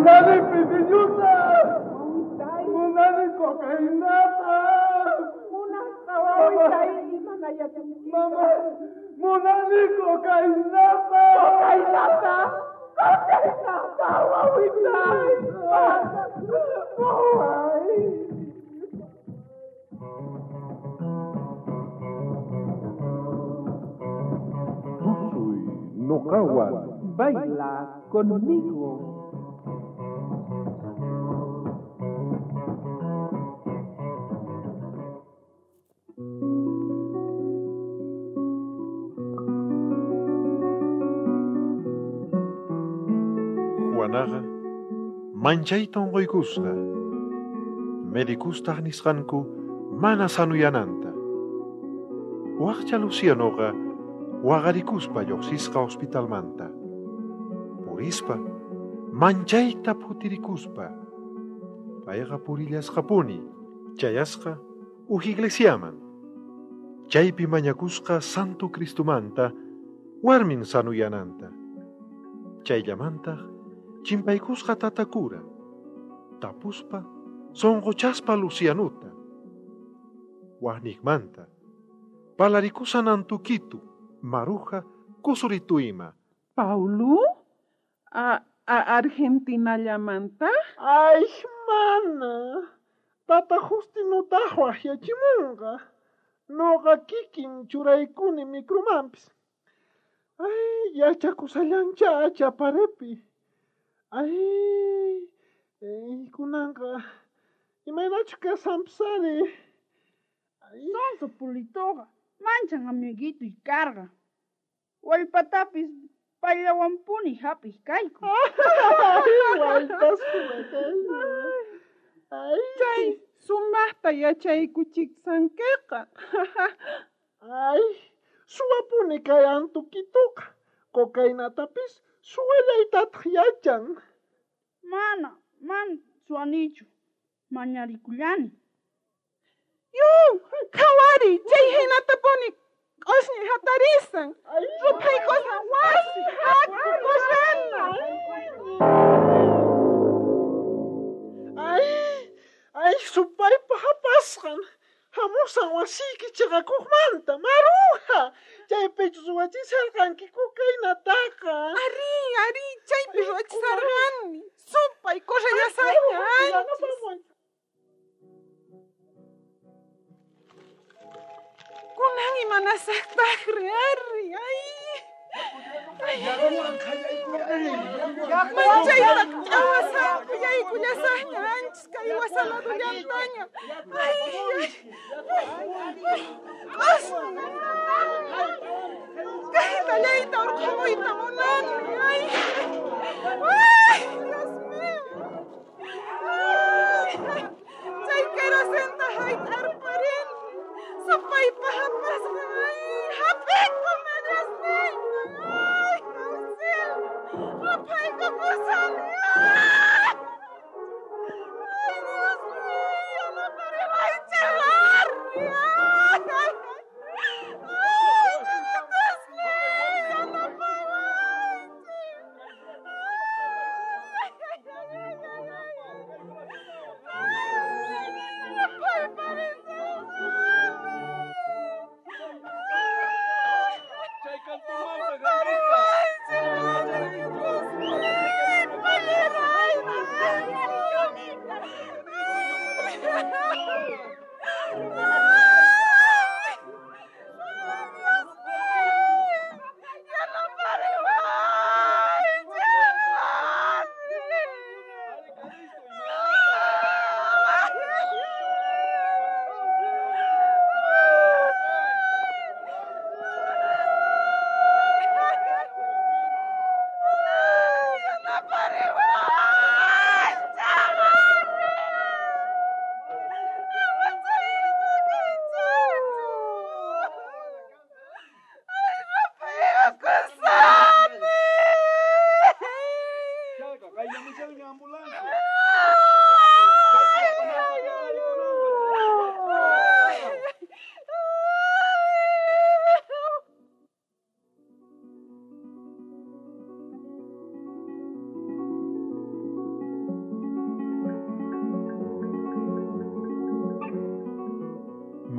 Munani pitinyuta! Munani kokainata! Mama! Munani kokainata! Kokainata! Kokainata! Wawitay! Tusoy Nokawan. Baila conmigo. Juanaqa manchaytan qoykusqa medicustaq nisqanku mana sanuyananta. Waqcha Lucianoqa waqarikuspa lluqsisqa hospitalmanta. Purispa manchayta putirikuspa. Payqa purillasqapuni chayasqa uj iglesiaman. Chaypi mañakusqa Santo Cristumanta warmin sanuyananta. Chayllamantaq chimpaykusqa tatakura. Tapuspa sonqochaspa Lucianuta. Waqniqmanta palarikusan Antuquitu Maruja kusurituyma. Paulo? Argentina llamanta? Ay, mana! Tata Justinutaqwa yachimunqa. Noqa kikin churaykuni micromampis. Ay, yachakusallancha chaparepi. Ay, kunanqa imaynachu kasampsari. Sonso pulitoqa manchan amiguito y carga. Wallpatapis payllawanpuni hapis kayku. Chay sumaqta yachaykuchiksankiqa. Ay, suwapuni kay Antuquituqa. Kokaynatapis suwallaytataq yachan. Mana suanichu. Mañarikullani. Kawari, chay hinatapuni q'usñi hatarisan. Rupaykusan wasi, haku, kusana. Ay, supaypa hapasqan. Hamusan wasiyki chiqakuqmanta, Maruja. Chaypichu suwachisarqanki kokaynataqa. Ari, chaypi ruwachisarqanmi. Supay kurrillasaña. Kunan imanasaqtaqri, ari, ay. Manchayta q'awasapi yaykullasaña anchis kay wasaladu llantaña. Ay. Kayta llayta urqamuyta munani, ay. Ay, Dios mío. Ay. Chay kerosenta hayt'arparin. Supaypa hapasqa, ay. Hapikuna, Dios mío. Ay, auxilio. Rupayqa pusani. Ay, Dios mío. No pariraychirarmi. Ay,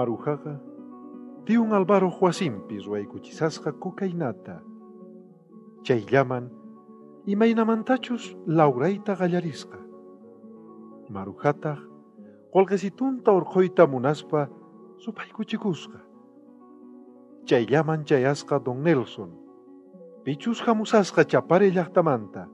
Marujaqa tiun Álvaro Huasimpis waykuchisasqa kokaynata. Chayllaman imaynamantachus Laurayta qallarisqa. Maruhataq qolqesitunta urquyta munaspa supaykuchikusqa. Chayllaman chayasqa Don Nelson pichus hamusasqa chapare llaqtamanta.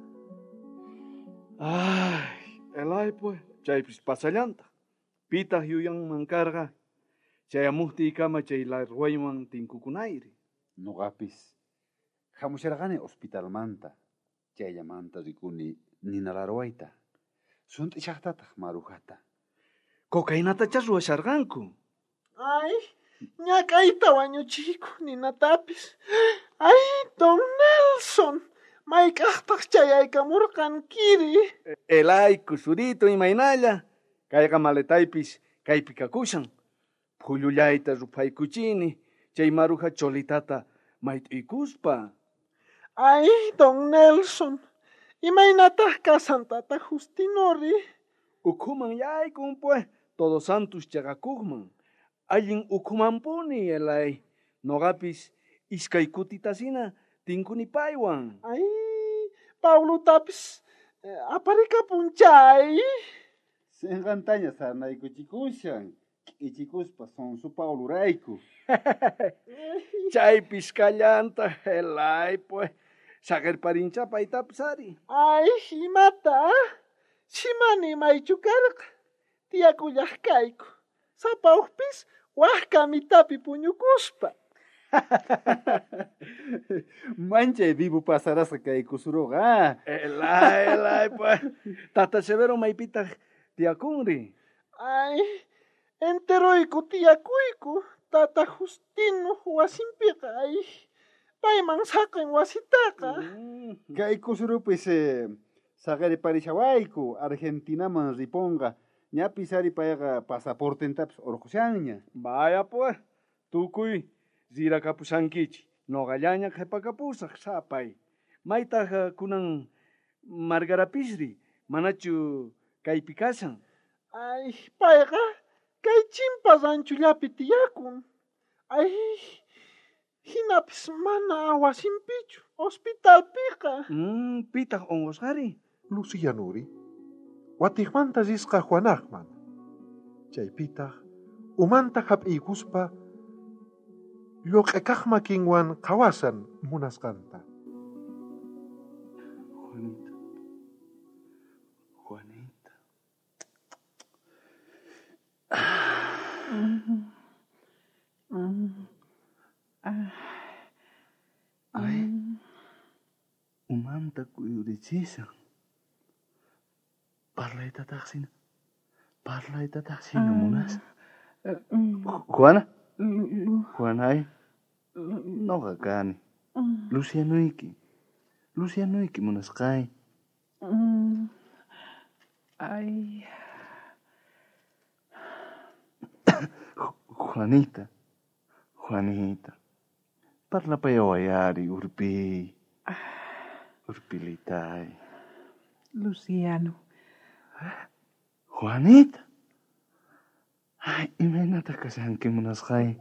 Ay, elay pues, chaypis pasallanta. Pitaq yuyanman karqa, chayamuqti kama chay larwayman tinkukunayri. Nuqapis hamusharqani hospitalmanta. Chayllamanta rikuni nina larwayta. Sunt'ishaqtataq Marujata. Kokaynatachas ruwasharqanku. Ay, ñakayta wañuchiyku ninatapis. Ay, Don Nelson, mayk'aqtaq chayaykamurqankiri. Elay kusurito imaynalla, kayqa maletaypis kaypi kakushan. Phulullayta rupaykuchini, chay Maruja cholitata mayt'uykuspa. Ay, Don Nelson, imaynataq kasantata Justinori. Ukhuman yaykun pues, Todos Santos chaqakuqman. Allin ukhumanpuni elay, noqapis iskay kutitasina tinkunipaywan. Ay, Paulutapis aparikapunchay. Senqantaña sarnaykuchikushan. K'ichikuspa sonsu Paulurayku. Chaypis kallanta elay pues, saqirparinchapaytapas ari. Ay, imata, simani maychu karqa, tiyakullaqkayku. Sapawqpis waqkamitapi puñukuspa. Manchay vivo pasarasqa kay kusuruqa. Elay pues, tata severo maypitaq tiyakunri. Ay, enteruyku tiyakuyku, tata Justino wasimpiqa. Ay, payman saqin wasitaqa. Kay kusurupis saqariparishawayku Argentinaman ripunqa. Ñapis ari payqa pasaportentapis urqushanña. Vaya pues, tukuy zirakapusankichi. Noqallaña qhipakapusaq sapay. Maytaq kunan margarapisri, manachu kaypi kasan. Ay, payqa kay chimpa ranchullapi tiyakun. Ay, hinapis mana wasimpichu, hospitalpiqa. Pitaq onqusqari. Lucianuri watiqmanta zisqa Juanaqman. Chaypitaq umanta hap'iykuspa lluq'ikaqma kinwan qawasan munasqanta. Juanita. Ay, umanta kuyurichisan. Parlayta taqsina munas. Juana? Juana ay. Noqa kani. Lucianuyki munasqay. Ay. Juanita. Parlapayawayari urpilitay. Luciano. Juanita. Ay, imaynata kasanki munasqay.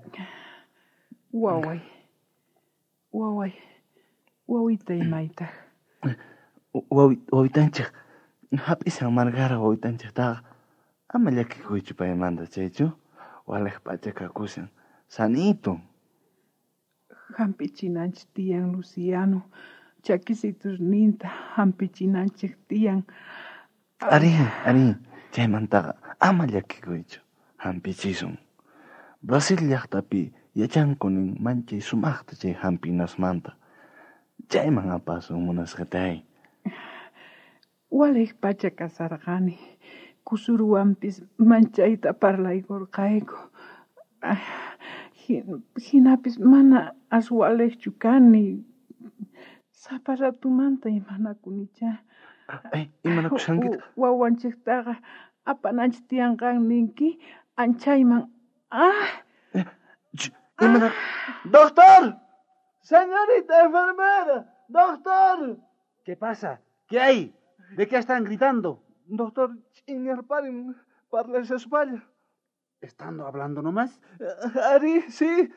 Wawita imaytaq. Wawitanchik. Hap'isan margara wawitanchiktaqa. Ama llakikuychu paymanta chaychu. Waliq p'achakakusan. Sanito. Hampichinanchik tiyan Luciano. Chakisitus ninta hampichinanchik tiyan. Ari. Chaymantaqa ama llakikuychu. Hampichisun. Brasil llaqtapi yachankunin manchay sumaqta chay hampinasmanta. Chayman apasun munasqatay. Waliq pachakasarqani. Kusuruwanpis manchayta parlaykurqayku. Hinapis mana aswaliqchu kani. Sapa ratumanta imanakunicha. Imanakusankita. Wawanchiktaqa apananchik tiyanqanninki anchayman. ¡Doctor! ¡Señorita enfermera! ¡Doctor! ¿Qué pasa? ¿Qué hay? ¿De qué están gritando? Doctor, chingar parin, parla esa espalda. estando hablando nomás. Ari, sí.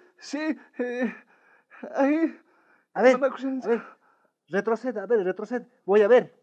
Ay, A ver, Manakuchan. retrocede, voy a ver.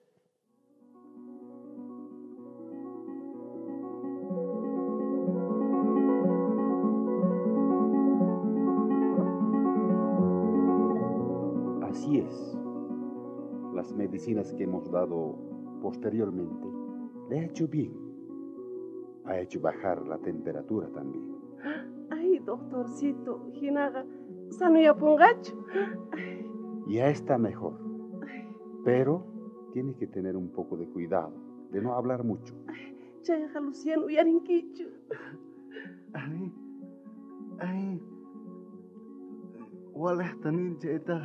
Así es. Las medicinas que hemos dado posteriormente le ha hecho bien. Ha hecho bajar la temperatura también. Ay, doctorcito, hinaga, sanuyapungacho. Ya está mejor. Pero tiene que tener un poco de cuidado, de no hablar mucho. Chayqa Luciano uyarinkichu. Ay, walehtanin chayta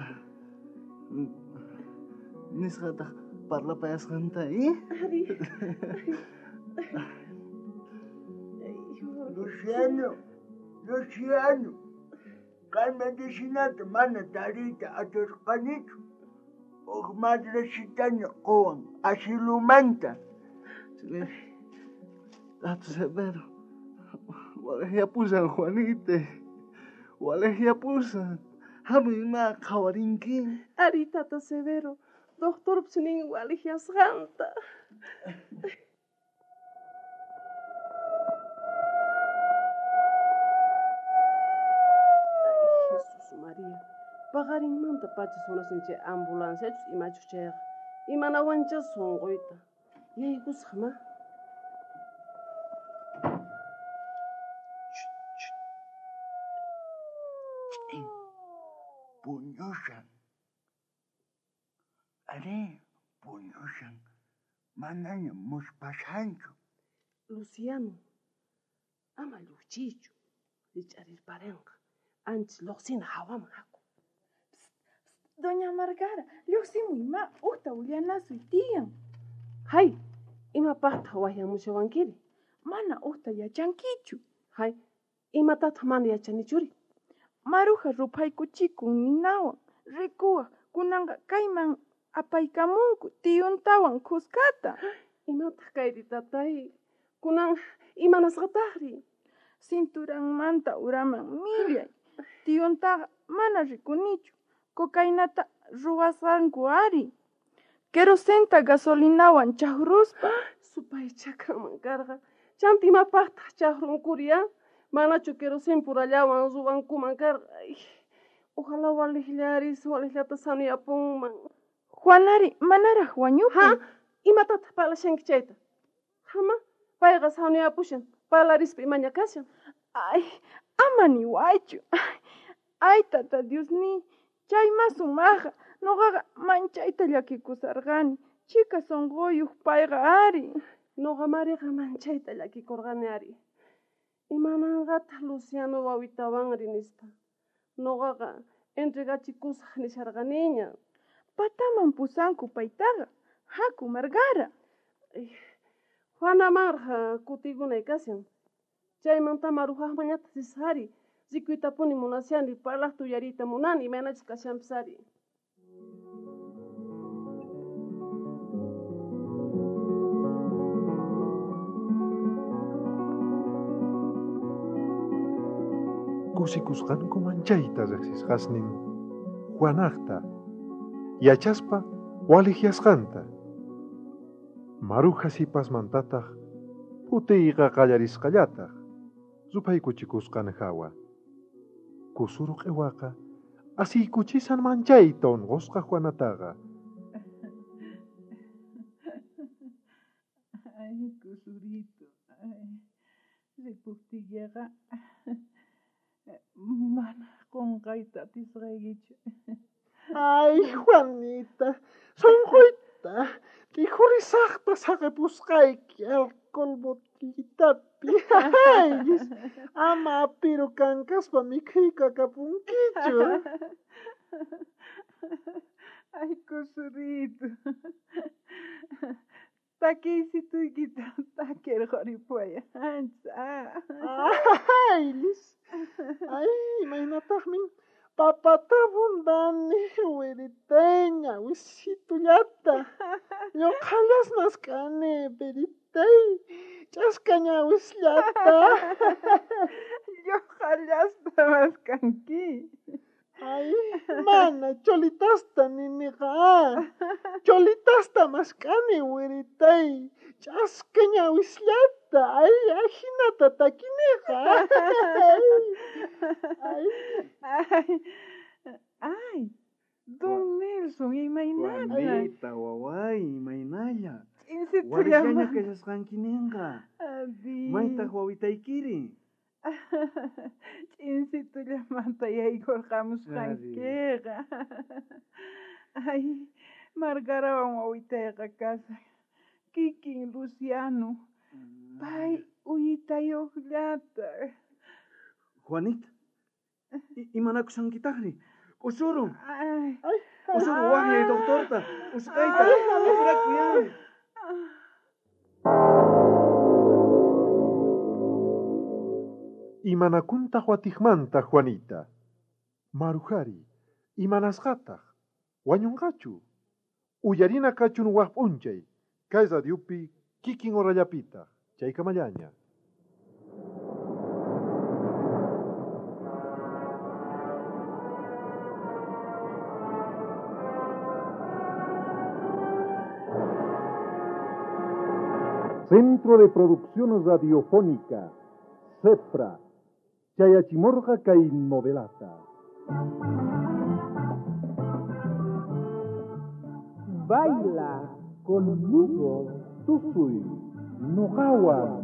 nisqata parlapayasqanta, Ari. Luciano, kalmedicinata mana tarita atusqanichu. Huk madrecitaña quwan asilumanta. Tato Severo, walehyapusan Juanite, walehyapusan, hamuy ma qawarinki. Ari tata Severo, doctor psinin walihiyasqanta. Jesus María, paqarinmanta pachasunasin chay ambulanciachus imachus chayqa. Imanawanchas sunquyta. Yaykusqma. Puñushan. Are, puñushan. Manaña muspashanchu. Luciano, ama lluchichu. Lich'arirparinqa. Anchis luqsina hawaman haku. Doña Margara, lluqsimuyma uqta ullanazuy tiyan. Hay, imapaqtaq wayhamushawankiri. Mana uqta yachankichu. Hay, imatataq mana yachanichuri. Maruja rupaykuchikun ninawan. Rikuwaq kunanqa kayman apaykamunku tiyuntawan kuskata. Imataq kayri tatay. Kunan imanasqataqri. Cinturanmanta uraman millay. Tiyuntaqa mana rikunichu. Kokaynata ruwasqanku ari. Kerosenta gasolinawan chahruspa. Supay chakaman karqa. Chanta imapaqtaq chahrunkuriya. Manachu kerosin purallawan ruwankuman karqa. Ojalá walihlaris, walihlata sanuyapunman. Juanari manaraq wañupun. Ha? Imatataq parlashanki chayta? Hama? Payqa sanuyapushan. Parlarispa imaña kashan. Ay, ama niwaychu. Ay, tata Diosni. Chay masunmaqa. Noqaqa manchayta llakikusarqani. Chika sonqoyuq payqa ari. Noqa mariqa manchayta llakikurqani ari. Imananqataq Luciano wawitawanri nispa. Noqaqa entregachikusaq nisharqaniña. Pataman pusanku paytaqa. Haku Margara. Juanamanqa kutigunay kashan. Chaymanta marujaqmañata sisari. Zikuytapuni munasyanri parlaq tuyariyta munani imanachus kashanpis ari. Kusikusqanku manchayta riqsisqasnin Juanaqta yachaspa walihyasqanta. Maruja sipasmantataq putiyqa qallarisqallataq rupaykuchikusqani hawa. Kusuru q'iwaqa asiykuchisan manchayta unqusqa Juanataqa. Ay, kusurito. Ay, ripuktillaqa mana qunqayta atisqaykichu. Ay, Juanita, sonquyta, tijurisaqta saqipusqayki alcohol botellitapi. Ay, ama apiru kankaspa mikhuyqa kapunkichu. Ay, kusurito. Takiysituykita takirqoripuaya. Ay, Liz. Ay, imaynataqmi papata bundani wiriteña wisitullata ñuqallas nasqani beritay ch'askaña wisllata Yoqallasta maskanki. ay mana cholitasta niniqa cholitasta masqani wiritay ch'askaña wisllata ay hinata takiniqa ay Ay, Don Nelson, imaynata. Juanita, waway, imaynalla. Insitu Warishllaña llama. kashasqankininqa. Adi. Maytaq wawitaykiri. Insitu llamanta yaykurqamusqankiqa. Ay, Margarawan wawitayqa kasa. Kikin Luciano. Pay uyitayuqllata. Juanita, imanakusankitaqri. Usuru, Ay. usuru waqñay doktorta. Uskayta, apurakuyan. Imanakuntaq watiqmanta Juanita. Marujari, imanasqataq, wañunqachu. Uyarina kachun waq p'unchay, kay radiupi kikin horallapitaq, chaykamallaña. Centro de Producción Radiofónica, CEPRA, Chayachimorqa kay novelata. Baila conmigo, Tusuy, Noqawan,